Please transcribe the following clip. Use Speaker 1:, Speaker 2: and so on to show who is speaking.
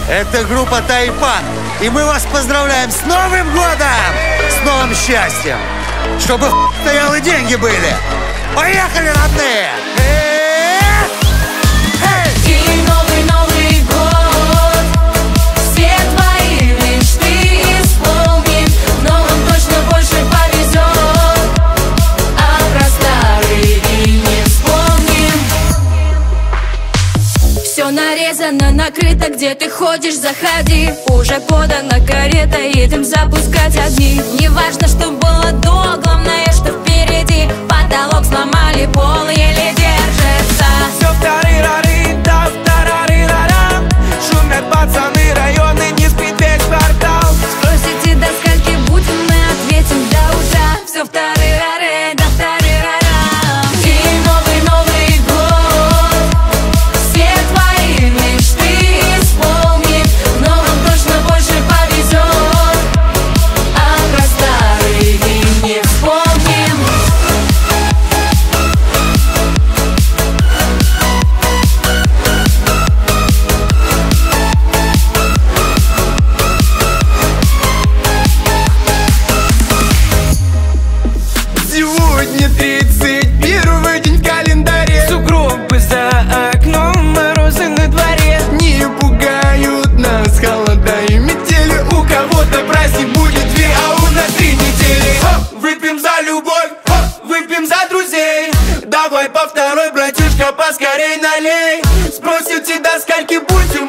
Speaker 1: Это группа Тайпан. И мы вас поздравляем с Новым годом! С новым счастьем! Чтобы стоял и деньги были! Поехали, родные!
Speaker 2: И новый год все твои мечты исполнит, но нам точно больше повезет, а про старые и не вспомним. Все нарезано, накрыто, где ты ходишь, заходи. Уже подана карета, едем запускать огни. Неважно, что было до, главное, что впереди. Потолок сломали, пол еле держится.
Speaker 3: Все вторы-рары, да вторары-рара. Шумят пацаны, районы, не спит весь квартал.
Speaker 2: Спросите, до скольки будем, мы ответим до утра. Все вторы-рары, да вторы-рара. И новый год все твои мечты исполнит, но нам точно больше повезет, а про старые и не вспомним.
Speaker 3: Сегодня 31-й день в календаре. Сугробы за окном, морозы на дворе. Не пугают нас холода и метели. У кого-то праздник будет 2, а у нас 3 недели. Выпьем за любовь, выпьем за друзей. Давай по второй, братишка, поскорей налей. Спросите, до скольки будем,